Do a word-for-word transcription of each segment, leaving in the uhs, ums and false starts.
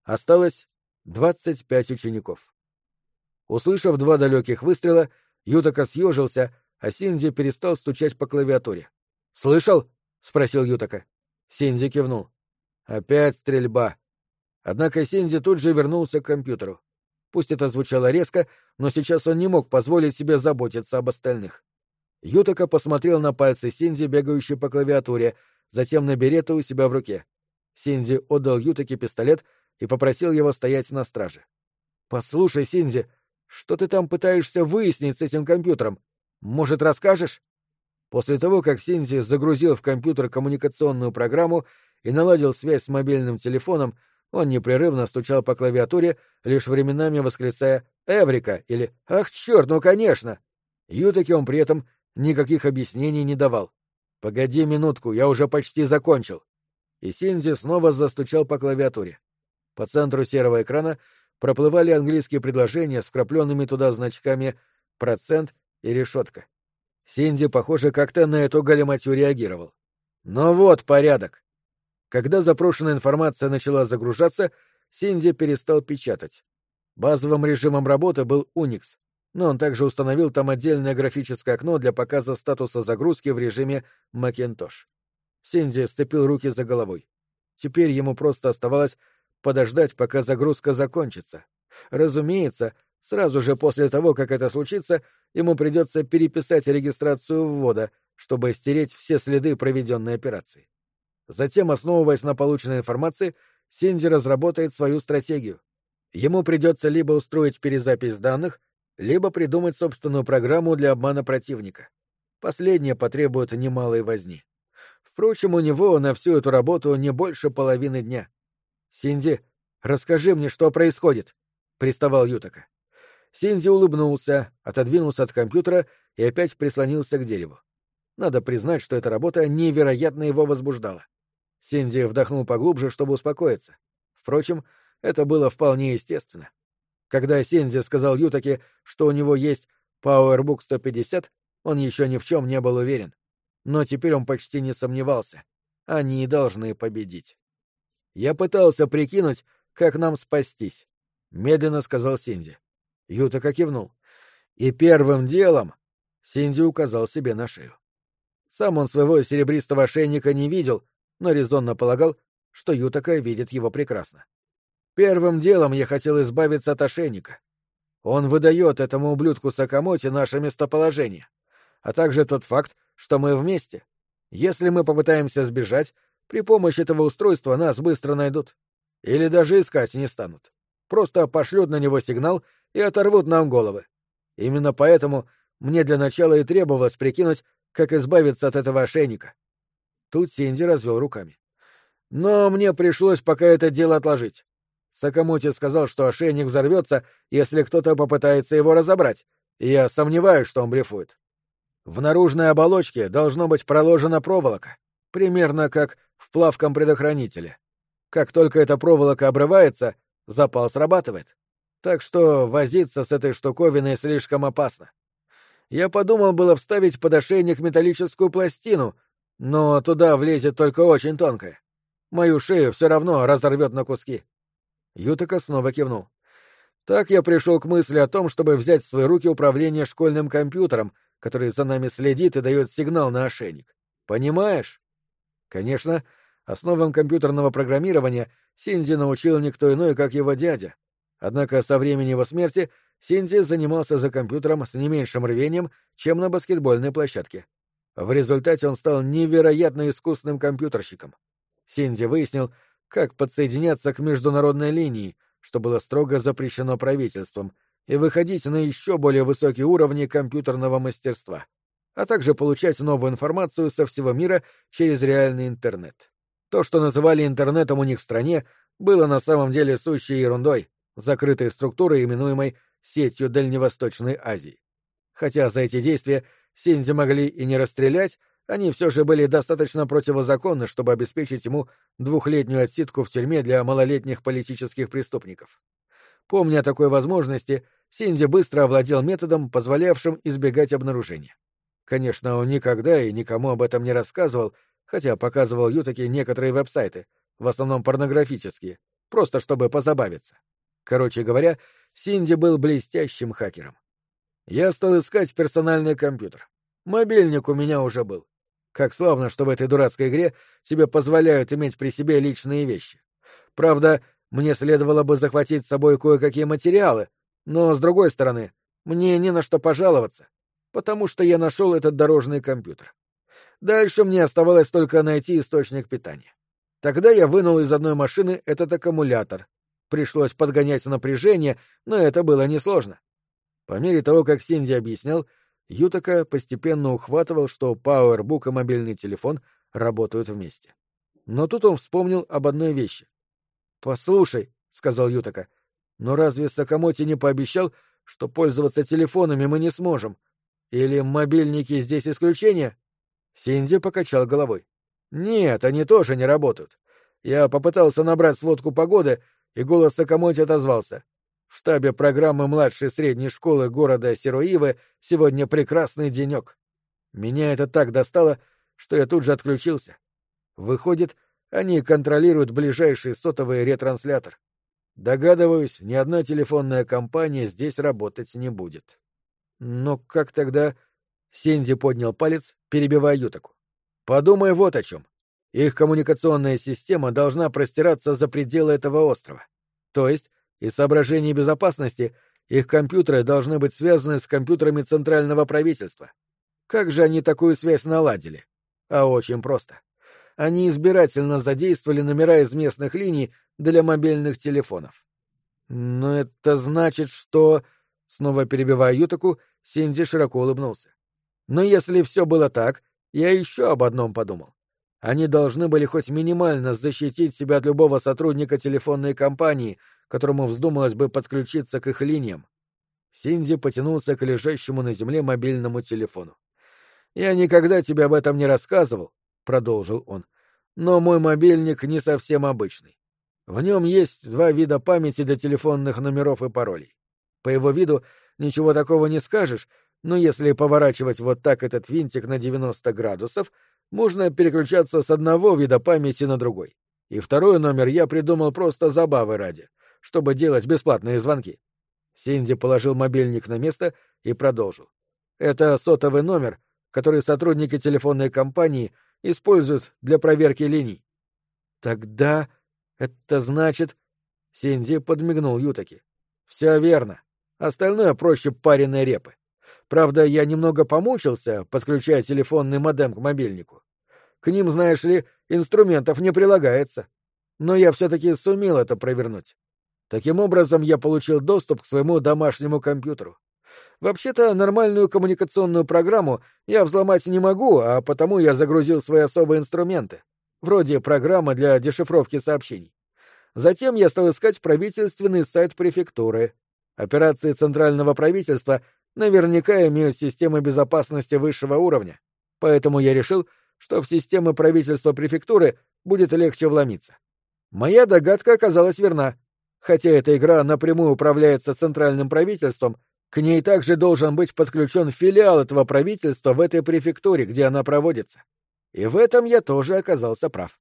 Осталось двадцать пять учеников. Услышав два далеких выстрела, Ютака съежился, а Синдзи перестал стучать по клавиатуре. «Слышал?» — спросил Ютака. Синдзи кивнул. «Опять стрельба». Однако Синдзи тут же вернулся к компьютеру. Пусть это звучало резко, но сейчас он не мог позволить себе заботиться об остальных. Ютака посмотрел на пальцы Синдзи, бегающие по клавиатуре, затем на берету у себя в руке. Синдзи отдал Ютаке пистолет и попросил его стоять на страже. «Послушай, Синдзи, что ты там пытаешься выяснить с этим компьютером? Может, расскажешь?» После того, как Синдзи загрузил в компьютер коммуникационную программу и наладил связь с мобильным телефоном, он непрерывно стучал по клавиатуре, лишь временами восклицая «Эврика!» или «Ах, черт, ну конечно!». Ютаке он при этом никаких объяснений не давал. «Погоди минутку, я уже почти закончил». И Синдзи снова застучал по клавиатуре. По центру серого экрана проплывали английские предложения с вкрапленными туда значками «процент» и «решетка». Синдзи, похоже, как-то на эту галиматью реагировал. Но вот порядок. Когда запрошенная информация начала загружаться, Синдзи перестал печатать. Базовым режимом работы был Unix, но он также установил там отдельное графическое окно для показа статуса загрузки в режиме Macintosh. Синдзи сцепил руки за головой. Теперь ему просто оставалось подождать, пока загрузка закончится. Разумеется, сразу же после того, как это случится, ему придется переписать регистрацию ввода, чтобы стереть все следы проведенной операции. Затем, основываясь на полученной информации, Синдзи разработает свою стратегию. Ему придется либо устроить перезапись данных, либо придумать собственную программу для обмана противника. Последнее потребует немалой возни. Впрочем, у него на всю эту работу не больше половины дня. «Синдзи, расскажи мне, что происходит», — приставал Ютака. Синдзи улыбнулся, отодвинулся от компьютера и опять прислонился к дереву. Надо признать, что эта работа невероятно его возбуждала. Синдзи вдохнул поглубже, чтобы успокоиться. Впрочем, это было вполне естественно. Когда Синдзи сказал Ютаке, что у него есть PowerBook сто пятьдесят, он еще ни в чем не был уверен. Но теперь он почти не сомневался. Они должны победить. «Я пытался прикинуть, как нам спастись», — медленно сказал Синдзи. Ютака кивнул. «И первым делом...» — Синдзи указал себе на шею. Сам он своего серебристого ошейника не видел, но резонно полагал, что Ютака видит его прекрасно. «Первым делом я хотел избавиться от ошейника. Он выдает этому ублюдку Сакамоти наше местоположение, а также тот факт, что мы вместе. Если мы попытаемся сбежать, при помощи этого устройства нас быстро найдут. Или даже искать не станут. Просто пошлют на него сигнал и оторвут нам головы. Именно поэтому мне для начала и требовалось прикинуть, как избавиться от этого ошейника». Тут Синдзи развел руками. «Но мне пришлось пока это дело отложить. Сакамоти сказал, что ошейник взорвется, если кто-то попытается его разобрать, и я сомневаюсь, что он блефует. В наружной оболочке должно быть проложена проволока, примерно как в плавком предохранителе. Как только эта проволока обрывается, запал срабатывает. Так что возиться с этой штуковиной слишком опасно. Я подумал было вставить под ошейник металлическую пластину, но туда влезет только очень тонкая. Мою шею все равно разорвет на куски». Ютака снова кивнул. «Так я пришел к мысли о том, чтобы взять в свои руки управление школьным компьютером, который за нами следит и дает сигнал на ошейник. Понимаешь?» Конечно, основам компьютерного программирования Синдзи научил никто иной, как его дядя. Однако со времени его смерти Синдзи занимался за компьютером с не меньшим рвением, чем на баскетбольной площадке. В результате он стал невероятно искусным компьютерщиком. Синдзи выяснил, как подсоединяться к международной линии, что было строго запрещено правительством, и выходить на еще более высокие уровни компьютерного мастерства, а также получать новую информацию со всего мира через реальный интернет. То, что называли интернетом у них в стране, было на самом деле сущей ерундой, закрытой структурой, именуемой сетью Дальневосточной Азии. Хотя за эти действия Синдзи могли и не расстрелять, они все же были достаточно противозаконны, чтобы обеспечить ему двухлетнюю отсидку в тюрьме для малолетних политических преступников. Помня о такой возможности, Синдзи быстро овладел методом, позволявшим избегать обнаружения. Конечно, он никогда и никому об этом не рассказывал, хотя показывал Ютаке некоторые веб-сайты, в основном порнографические, просто чтобы позабавиться. Короче говоря, Синди был блестящим хакером. Я стал искать персональный компьютер. Мобильник у меня уже был. Как славно, что в этой дурацкой игре тебе позволяют иметь при себе личные вещи. Правда, мне следовало бы захватить с собой кое-какие материалы, но, с другой стороны, мне не на что пожаловаться, потому что я нашел этот дорожный компьютер. Дальше мне оставалось только найти источник питания. Тогда я вынул из одной машины этот аккумулятор. Пришлось подгонять напряжение, но это было несложно. По мере того, как Синди объяснял, Ютака постепенно ухватывал, что пауэрбук и мобильный телефон работают вместе. Но тут он вспомнил об одной вещи. «Послушай», — сказал Ютака, — «но разве Сакамоти не пообещал, что пользоваться телефонами мы не сможем? Или мобильники здесь исключение?» Синди покачал головой. «Нет, они тоже не работают. Я попытался набрать сводку погоды, и голос Сакамоти отозвался. В штабе программы младшей средней школы города Сироивы сегодня прекрасный денек. Меня это так достало, что я тут же отключился. Выходит, они контролируют ближайший сотовый ретранслятор. Догадываюсь, ни одна телефонная компания здесь работать не будет. Но как тогда...» Синди поднял палец, перебивая Ютаку. «Подумай вот о чем. Их коммуникационная система должна простираться за пределы этого острова. То есть, из соображений безопасности, их компьютеры должны быть связаны с компьютерами центрального правительства. Как же они такую связь наладили? А очень просто. Они избирательно задействовали номера из местных линий для мобильных телефонов. Но это значит, что... Снова перебивая Ютаку, Синди широко улыбнулся. Но если все было так, я еще об одном подумал. Они должны были хоть минимально защитить себя от любого сотрудника телефонной компании, которому вздумалось бы подключиться к их линиям. Синди потянулся к лежащему на земле мобильному телефону. «Я никогда тебе об этом не рассказывал», — продолжил он, — «но мой мобильник не совсем обычный. В нем есть два вида памяти для телефонных номеров и паролей. По его виду ничего такого не скажешь, но если поворачивать вот так этот винтик на девяносто градусов, можно переключаться с одного вида памяти на другой. И второй номер я придумал просто забавы ради, чтобы делать бесплатные звонки». Синди положил мобильник на место и продолжил. «Это сотовый номер, который сотрудники телефонной компании используют для проверки линий». «Тогда это значит...» Синди подмигнул Ютаке. «Все верно. Остальное проще пареной репы. Правда, я немного помучился, подключая телефонный модем к мобильнику. К ним, знаешь ли, инструментов не прилагается. Но я все-таки сумел это провернуть. Таким образом, я получил доступ к своему домашнему компьютеру. Вообще-то, нормальную коммуникационную программу я взломать не могу, а потому я загрузил свои особые инструменты, вроде программы для дешифровки сообщений. Затем я стал искать правительственный сайт префектуры. Операции центрального правительства наверняка имеют системы безопасности высшего уровня, поэтому я решил, что в системы правительства префектуры будет легче вломиться. Моя догадка оказалась верна. Хотя эта игра напрямую управляется центральным правительством, к ней также должен быть подключен филиал этого правительства в этой префектуре, где она проводится. И в этом я тоже оказался прав.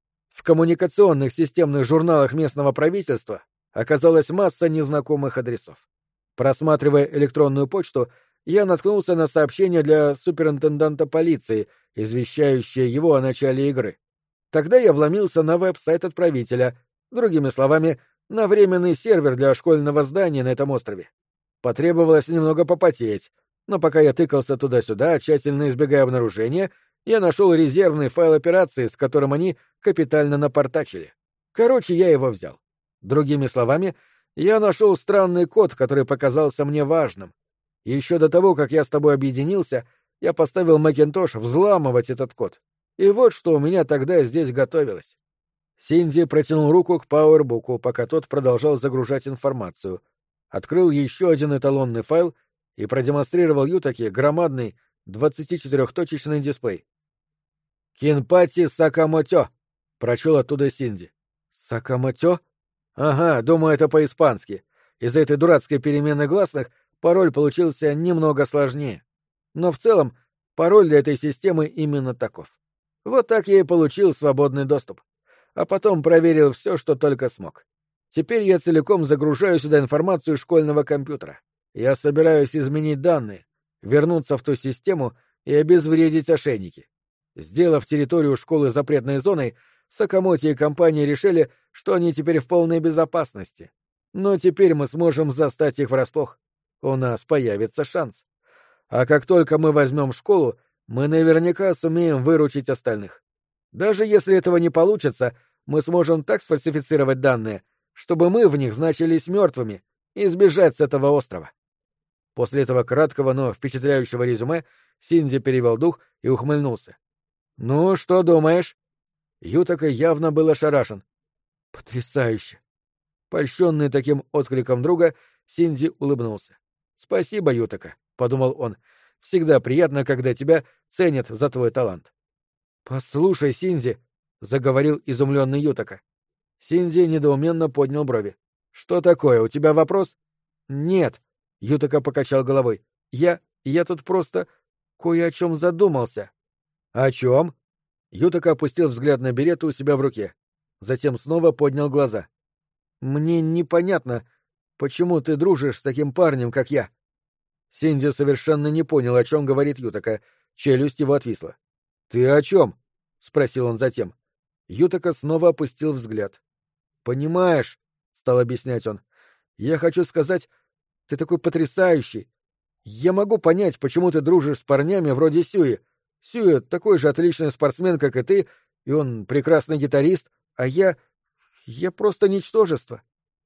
В коммуникационных системных журналах местного правительства оказалась масса незнакомых адресов. Просматривая электронную почту, я наткнулся на сообщение для суперинтенданта полиции, извещающее его о начале игры. Тогда я вломился на веб-сайт отправителя, другими словами, на временный сервер для школьного здания на этом острове. Потребовалось немного попотеть, но пока я тыкался туда-сюда, тщательно избегая обнаружения, я нашел резервный файл операции, с которым они капитально напортачили. Короче, я его взял. Другими словами, я нашел странный код, который показался мне важным. Еще до того, как я с тобой объединился, я поставил Макинтош взламывать этот код. И вот что у меня тогда здесь готовилось. Синди протянул руку к пауэрбуку, пока тот продолжал загружать информацию. Открыл еще один эталонный файл и продемонстрировал Ютаке громадный двадцатичетырехточечный дисплей. «Кинпати Сакамотё», — прочел оттуда Синди. «Сакамотё?» «Ага, думаю, это по-испански. Из-за этой дурацкой перемены гласных пароль получился немного сложнее. Но в целом пароль для этой системы именно таков. Вот так я и получил свободный доступ. А потом проверил все, что только смог. Теперь я целиком загружаю сюда информацию школьного компьютера. Я собираюсь изменить данные, вернуться в ту систему и обезвредить ошейники. Сделав территорию школы запретной зоной, Сакамото и компания решили, что они теперь в полной безопасности. Но теперь мы сможем застать их врасплох. У нас появится шанс. А как только мы возьмем школу, мы наверняка сумеем выручить остальных. Даже если этого не получится, мы сможем так сфальсифицировать данные, чтобы мы в них значились мертвыми, и сбежать с этого острова. После этого краткого, но впечатляющего резюме Синдзи перевел дух и ухмыльнулся. «Ну, что думаешь?» Ютака явно был ошарашен. «Потрясающе!» Польщенный таким откликом друга, Синдзи улыбнулся. «Спасибо, Ютака», — подумал он. «Всегда приятно, когда тебя ценят за твой талант». «Послушай, Синдзи», — заговорил изумленный Ютака. Синдзи недоуменно поднял брови. «Что такое, у тебя вопрос?» «Нет», — Ютака покачал головой. «Я... я тут просто кое о чем задумался». «О чем?» Ютака опустил взгляд на берету у себя в руке. Затем снова поднял глаза. «Мне непонятно, почему ты дружишь с таким парнем, как я?» Синдзи совершенно не понял, о чем говорит Ютака. Челюсть его отвисла. «Ты о чем?» — спросил он затем. Ютака снова опустил взгляд. «Понимаешь», — стал объяснять он, — «я хочу сказать, ты такой потрясающий. Я могу понять, почему ты дружишь с парнями вроде Сюи. Сюи такой же отличный спортсмен, как и ты, и он прекрасный гитарист, а я... я просто ничтожество.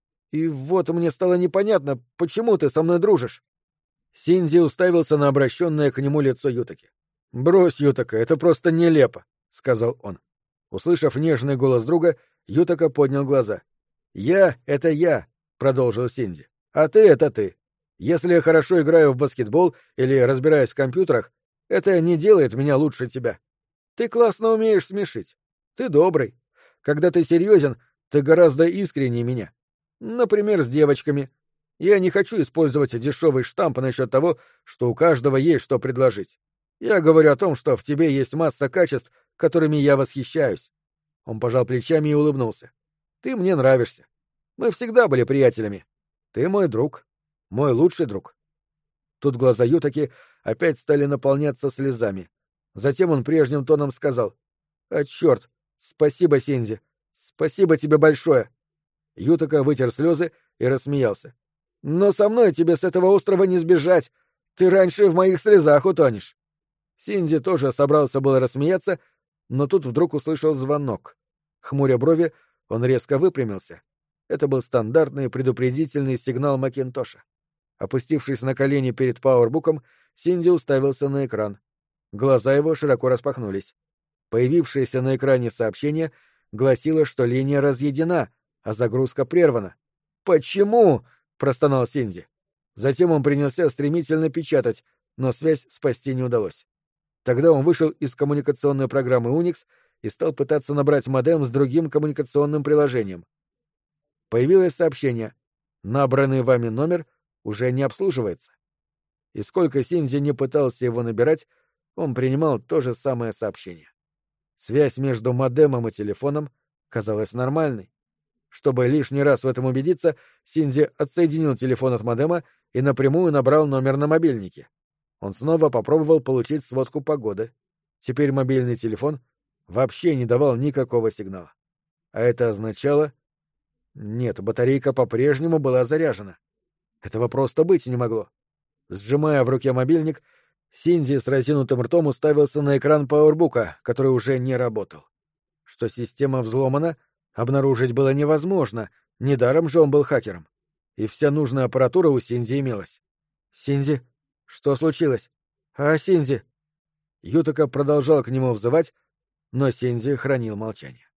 И вот мне стало непонятно, почему ты со мной дружишь». Синдзи уставился на обращенное к нему лицо Ютаки. «Брось, Ютака, это просто нелепо», — сказал он. Услышав нежный голос друга, Ютака поднял глаза. «Я — это я», — продолжил Синдзи. «А ты — это ты. Если я хорошо играю в баскетбол или разбираюсь в компьютерах, это не делает меня лучше тебя. Ты классно умеешь смешить. Ты добрый. Когда ты серьезен, ты гораздо искреннее меня. Например, с девочками. Я не хочу использовать дешевый штамп насчет того, что у каждого есть что предложить. Я говорю о том, что в тебе есть масса качеств, которыми я восхищаюсь». Он пожал плечами и улыбнулся. «Ты мне нравишься. Мы всегда были приятелями. Ты мой друг. Мой лучший друг». Тут глаза Ютаки опять стали наполняться слезами. Затем он прежним тоном сказал: «А черт! Спасибо, Синдзи! Спасибо тебе большое!» Ютака вытер слезы и рассмеялся. «Но со мной тебе с этого острова не сбежать! Ты раньше в моих слезах утонешь!» Синдзи тоже собрался было рассмеяться, но тут вдруг услышал звонок. Хмуря брови, он резко выпрямился. Это был стандартный предупредительный сигнал Макинтоша. Опустившись на колени перед пауэрбуком, Синдзи уставился на экран. Глаза его широко распахнулись. Появившееся на экране сообщение гласило, что линия разъединена, а загрузка прервана. «Почему?» — простонал Синдзи. Затем он принялся стремительно печатать, но связь спасти не удалось. Тогда он вышел из коммуникационной программы Unix и стал пытаться набрать модем с другим коммуникационным приложением. Появилось сообщение: «Набранный вами номер уже не обслуживается». И сколько Синдзи не пытался его набирать, он принимал то же самое сообщение. Связь между модемом и телефоном казалась нормальной. Чтобы лишний раз в этом убедиться, Синдзи отсоединил телефон от модема и напрямую набрал номер на мобильнике. Он снова попробовал получить сводку погоды. Теперь мобильный телефон вообще не давал никакого сигнала. А это означало... Нет, батарейка по-прежнему была заряжена. Этого просто быть не могло. Сжимая в руке мобильник, Синдзи с разинутым ртом уставился на экран пауэрбука, который уже не работал. Что система взломана, обнаружить было невозможно, недаром же он был хакером. И вся нужная аппаратура у Синдзи имелась. «Синдзи, что случилось? А, Синдзи?» Ютака продолжал к нему взывать, но Синдзи хранил молчание.